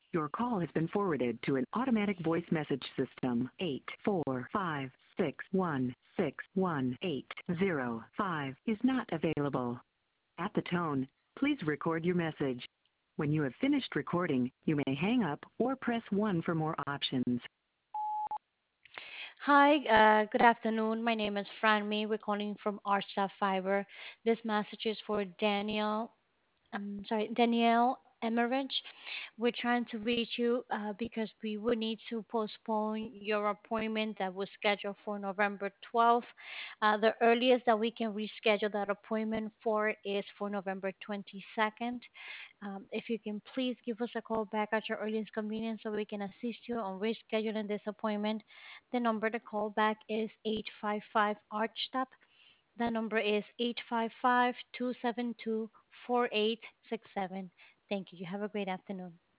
Your call has been forwarded to an automatic voice message system. 845616180 is not available. At the tone, please record your message. When you have finished recording, you may hang up or press 1 for more options. Hi, good afternoon. My name is Franmy. We're calling from Arsta Fiber. This message is for Danielle Emmerich. We're trying to reach you because we would need to postpone your appointment that was scheduled for November 12th. The earliest that we can reschedule that appointment for is for November 22nd. If you can please give us a call back at your earliest convenience so we can assist you on rescheduling this appointment. The number to call back is 855 ARCHTAP. The number is 855-272-4867. Thank you. You have a great afternoon.